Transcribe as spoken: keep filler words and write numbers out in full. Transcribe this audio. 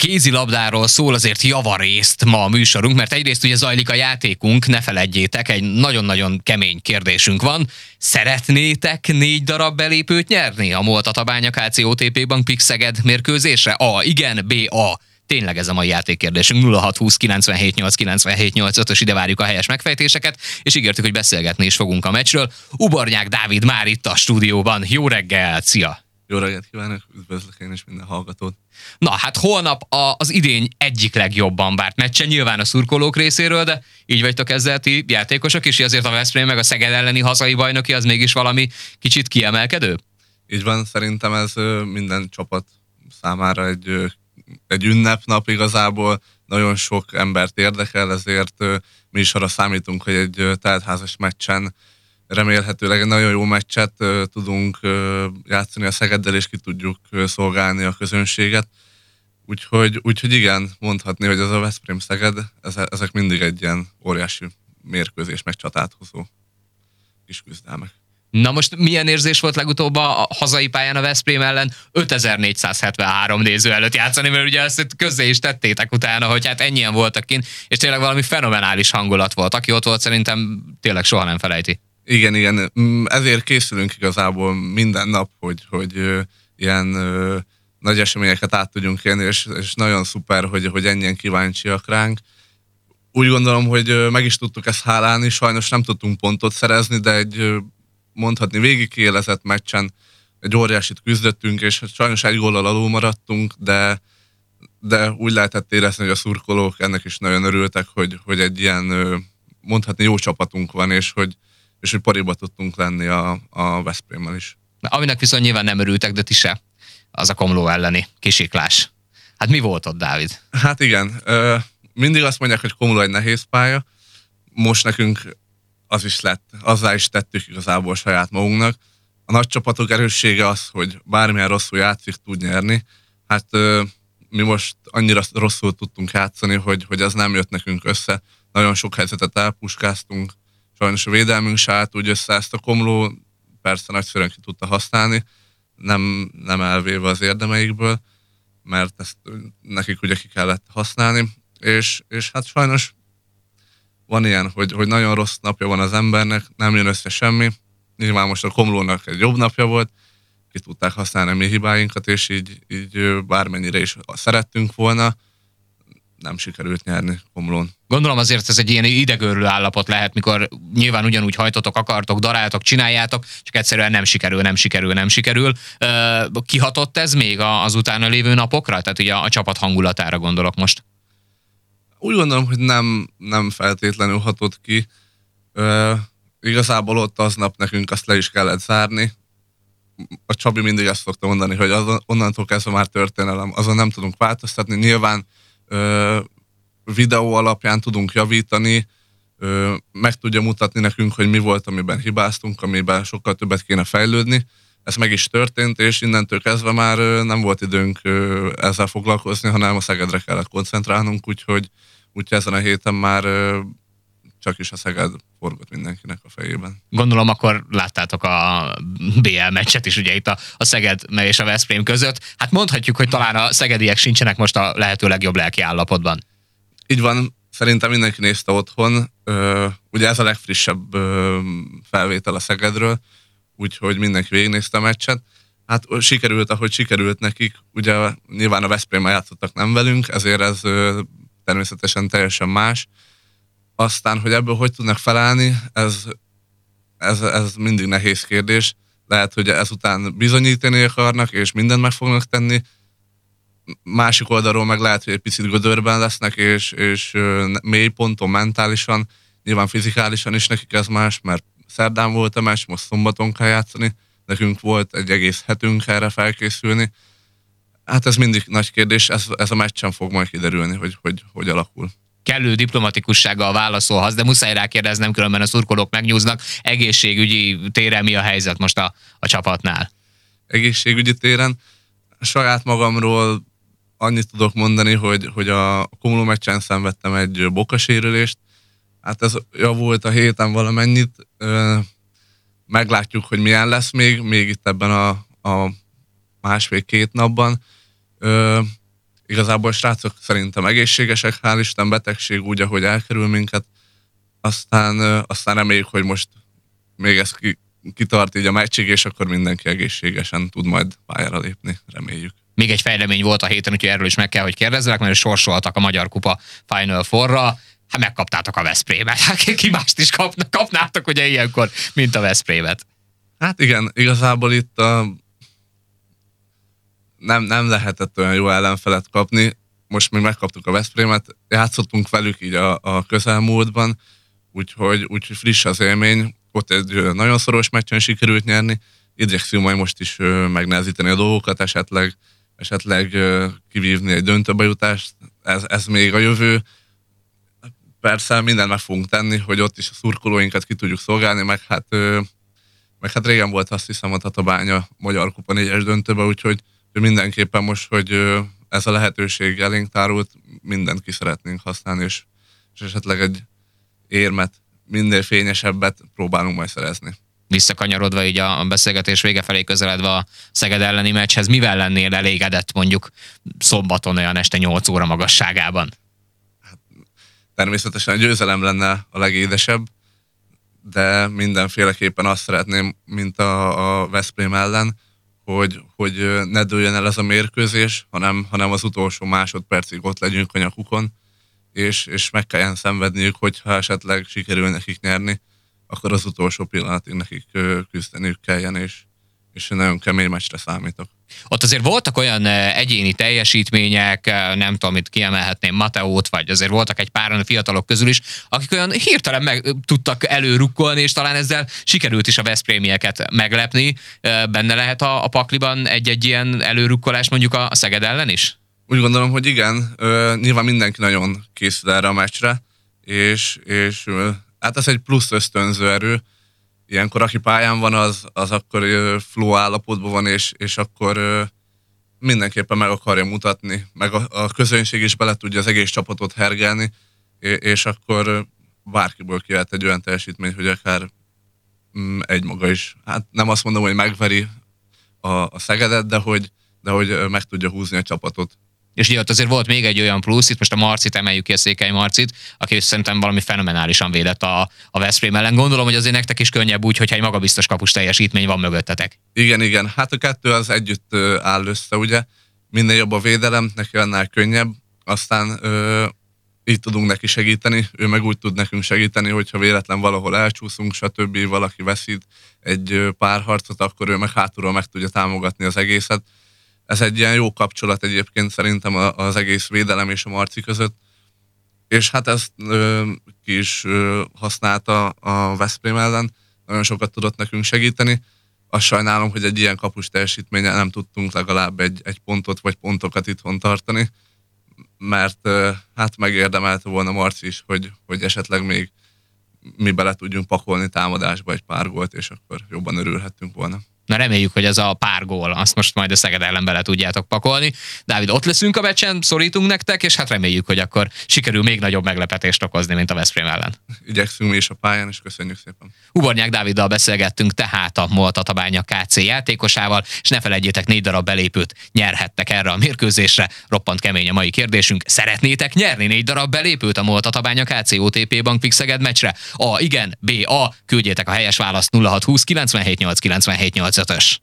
Kézilabdáról szól azért javarészt ma a műsorunk, mert egyrészt ugye zajlik a játékunk, ne feledjétek, egy nagyon-nagyon kemény kérdésünk van. Szeretnétek négy darab belépőt nyerni a Moltatabánya ká cé o té pé Bank Pix Szeged mérkőzésre? A. Igen, B. A. Tényleg ez a mai játékkérdésünk. nulla hat húsz kilencvenhét nyolc kilencvenhét nyolc ötös, ide várjuk a helyes megfejtéseket, és ígértük, hogy beszélgetni is fogunk a meccsről. Ubornyák Dávid már itt a stúdióban. Jó reggel, szia! Jó reggelt kívánok, üdvözlök én is minden hallgatót. Na hát holnap a, az idény egyik legjobban várt meccse, nyilván a szurkolók részéről, de így vagytok ezzel ti játékosok is, azért a Veszprém meg a Szeged elleni hazai bajnoki az mégis valami kicsit kiemelkedő? Így van, szerintem ez minden csapat számára egy, egy ünnepnap igazából, nagyon sok embert érdekel, ezért mi is arra számítunk, hogy egy teltházas meccsen remélhetőleg egy nagyon jó meccset uh, tudunk uh, játszani a Szegeddel, és ki tudjuk uh, szolgálni a közönséget. Úgyhogy, úgyhogy igen, mondhatni, hogy ez a Veszprém-Szeged, ezek mindig egy ilyen óriási mérkőzés, meg csatát hozó kis küzdelmek. Na most milyen érzés volt legutóbb a hazai pályán a Veszprém ellen ötezer-négyszázhetvenhárom néző előtt játszani, mert ugye ezt közzé is tettétek utána, hogy hát ennyien voltak kint, és tényleg valami fenomenális hangulat volt. Aki ott volt, szerintem tényleg soha nem felejti. Igen, igen. Ezért készülünk igazából minden nap, hogy, hogy uh, ilyen uh, nagy eseményeket át tudjunk élni, és, és nagyon szuper, hogy, hogy ennyien kíváncsiak ránk. Úgy gondolom, hogy uh, meg is tudtuk ezt hálálni, sajnos nem tudtunk pontot szerezni, de egy uh, mondhatni végigkiélezett meccsen egy óriásit küzdöttünk, és sajnos egy góllal alul maradtunk, de, de úgy lehetett érezni, hogy a szurkolók ennek is nagyon örültek, hogy, hogy egy ilyen uh, mondhatni jó csapatunk van, és hogy és hogy pariba tudtunk lenni a, a Veszprémmel is. Aminek viszont nyilván nem örültek, de ti se. Az a Komló elleni kisiklás. Hát mi volt ott, Dávid? Hát igen, mindig azt mondják, hogy Komló egy nehéz pálya. Most nekünk az is lett, azzá is tettük igazából saját magunknak. A nagy csapatok erőssége az, hogy bármilyen rosszul játszik, tud nyerni. Hát mi most annyira rosszul tudtunk játszani, hogy, hogy ez nem jött nekünk össze. Nagyon sok helyzetet elpuskáztunk. Sajnos a védelmünk se állt úgy össze, ezt a Komló persze nagyszerűen ki tudta használni, nem, nem elvéve az érdemeikből, mert ezt nekik ugye ki kellett használni, és, és hát sajnos van ilyen, hogy, hogy nagyon rossz napja van az embernek, nem jön össze semmi. Nyilván most a Komlónak egy jobb napja volt, ki tudták használni a mi hibáinkat, és így, így bármennyire is szerettünk volna, nem sikerült nyerni Komlón. Gondolom azért ez egy ilyen idegőrlő állapot lehet, mikor nyilván ugyanúgy hajtotok, akartok, daráltok, csináljátok, csak egyszerűen nem sikerül, nem sikerül, nem sikerül. Kihatott ez még az utána lévő napokra? Tehát ugye a csapat hangulatára gondolok most. Úgy gondolom, hogy nem, nem feltétlenül hatott ki. Ö, igazából ott aznap nekünk azt le is kellett zárni. A Csabi mindig ezt szokta mondani, hogy azon, onnantól kezdve már történelem, azon nem tudunk változtatni. Nyilván Ö, videó alapján tudunk javítani, ö, meg tudja mutatni nekünk, hogy mi volt, amiben hibáztunk, amiben sokkal többet kéne fejlődni. Ez meg is történt, és innentől kezdve már ö, nem volt időnk ö, ezzel foglalkozni, hanem a Szegedre kellett koncentrálnunk, úgyhogy, úgyhogy ezen a héten már ö, csak is a Szeged forgott mindenkinek a fejében. Gondolom akkor láttátok a bé el meccset is ugye itt a, a Szeged és a Veszprém között. Hát mondhatjuk, hogy talán a szegediek sincsenek most a lehető legjobb lelki állapotban. Így van, szerintem mindenki nézte otthon. Ö, ugye ez a legfrissebb ö, felvétel a Szegedről, úgyhogy mindenki végignézte a meccset. Hát sikerült, ahogy sikerült nekik. Ugye nyilván a Veszprémmel játszottak, nem velünk, ezért ez ö, természetesen teljesen más. Aztán, hogy ebből hogy tudnak felállni, ez, ez, ez mindig nehéz kérdés. Lehet, hogy ezután bizonyítani akarnak, és mindent meg fognak tenni. Másik oldalról meg lehet, hogy egy picit gödörben lesznek, és, és mély ponton mentálisan, nyilván fizikálisan is nekik ez más, mert szerdán volt a meccs, most szombaton kell játszani. Nekünk volt egy egész hetünk erre felkészülni. Hát ez mindig nagy kérdés, ez, ez a meccsen fog majd kiderülni, hogy hogy, hogy alakul. Kellő diplomatikussággal válaszolhatsz, de muszáj rákérdeznem, különben a szurkolók megnyúznak. Egészségügyi téren mi a helyzet most a, a csapatnál? Egészségügyi téren saját magamról annyit tudok mondani, hogy, hogy a Komló meccsen szenvedtem egy bokasérülést. Hát ez javult a héten valamennyit. Meglátjuk, hogy milyen lesz még, még itt ebben a, a másfél-két napban. igazából srácok szerintem egészségesek, hál' Isten, betegség úgy, ahogy elkerül minket. Aztán, aztán reméljük, hogy most még ez ki, kitart így a meccsig, és akkor mindenki egészségesen tud majd pályára lépni, reméljük. Még egy fejlemény volt a héten, úgyhogy erről is meg kell, hogy kérdezzelek, mert sorsoltak a Magyar Kupa Final Four-ra. Hát megkaptátok a Veszprémet. Hát ki mást is kapna, kapnátok ugye ilyenkor, mint a Veszprémet. Hát igen, igazából itt a... nem, nem lehetett olyan jó ellenfelet kapni. Most még megkaptuk a Veszprémet, játszottunk velük így a, a közelmúltban, úgyhogy, úgyhogy friss az élmény. Ott egy nagyon szoros meccsen sikerült nyerni. Igyekszünk majd most is megnehezíteni a dolgokat, esetleg, esetleg kivívni egy döntőbejutást. Ez, ez még a jövő. Persze mindent meg fogunk tenni, hogy ott is a szurkolóinkat ki tudjuk szolgálni, meg hát, meg hát régen volt, azt hiszem, a Tatabánya Magyar Kupa négyes döntőbe, úgyhogy mindenképpen most, hogy ez a lehetőség elénk tárult, mindent ki szeretnénk használni, és, és esetleg egy érmet, minél fényesebbet próbálunk majd szerezni. Visszakanyarodva így a beszélgetés vége felé közeledve a Szeged elleni meccshez, mivel lennél elégedett mondjuk szombaton olyan este nyolc óra magasságában? Hát, természetesen a győzelem lenne a legédesebb, de mindenféleképpen azt szeretném, mint a, a Veszprém ellen, hogy, hogy ne dőljön el ez a mérkőzés, hanem, hanem az utolsó másodpercig ott legyünk a nyakukon, és, és meg kelljen szenvedniük, hogyha esetleg sikerül nekik nyerni, akkor az utolsó pillanatig nekik küzdeniük kelljen, és, és nagyon kemény meccsre számítok. Ott azért voltak olyan egyéni teljesítmények, nem tudom, itt kiemelhetném Mateót, vagy azért voltak egy páran fiatalok közül is, akik olyan hirtelen meg tudtak előrukkolni, és talán ezzel sikerült is a veszprémieket meglepni. Benne lehet a, a pakliban egy-egy ilyen előrukkolás mondjuk a Szeged ellen is? Úgy gondolom, hogy igen. Nyilván mindenki nagyon készül erre a meccsre, és, és hát ez egy plusz ösztönző erő. Ilyenkor, aki pályán van, az, az akkor flow állapotban van, és, és akkor mindenképpen meg akarja mutatni, meg a, a közönség is bele tudja az egész csapatot hergelni, és, és akkor bárkiből kijöhet egy olyan teljesítmény, hogy akár egy maga is, hát nem azt mondom, hogy megveri a, a Szegedet, de hogy, de hogy meg tudja húzni a csapatot. És ugye ott azért volt még egy olyan plusz, itt most a Marcit emeljük ki, a Székely Marcit, aki szerintem valami fenomenálisan védett a, a Veszprém ellen. Gondolom, hogy azért nektek is könnyebb úgy, hogyha egy magabiztos kapus teljesítmény van mögöttetek. Igen, igen. Hát a kettő az együtt áll össze, ugye. Minél jobb a védelem, neki annál könnyebb. Aztán ö, így tudunk neki segíteni, ő meg úgy tud nekünk segíteni, hogyha véletlen valahol elcsúszunk, stb. Valaki veszít egy párharcot, akkor ő meg hátulról meg tudja támogatni az egészet. Ez egy ilyen jó kapcsolat egyébként szerintem az egész védelem és a Marci között. És hát ezt ö, ki is ö, használta a Veszprém ellen, nagyon sokat tudott nekünk segíteni. Azt sajnálom, hogy egy ilyen kapus teljesítménye nem tudtunk legalább egy, egy pontot vagy pontokat itthon tartani, mert ö, hát megérdemelte volna Marci is, hogy, hogy esetleg még mi bele tudjunk pakolni támadásba egy pár gólt, és akkor jobban örülhettünk volna. Na reméljük, hogy ez a pár gól, azt most majd a Szeged ellen bele tudjátok pakolni. Dávid, ott leszünk a meccsen, szorítunk nektek, és hát reméljük, hogy akkor sikerül még nagyobb meglepetést okozni, mint a Veszprém ellen. Igyekszünk mi is a pályán, és köszönjük szépen. Ubornyák Dáviddal beszélgettünk tehát a MOL Tatabánya ká cé játékosával, és ne felejtjétek, négy darab belépőt nyerhettek erre a mérkőzésre. Roppant kemény a mai kérdésünk. Szeretnétek nyerni négy darab belépőt a MOL Tatabánya ká cé o té pé Bank Szeged meccsre? A igen, B, A, küldjétek a helyes választ nulla hat húsz kilencvenhét nyolc kilencvenhét nyolcvanöt-ös.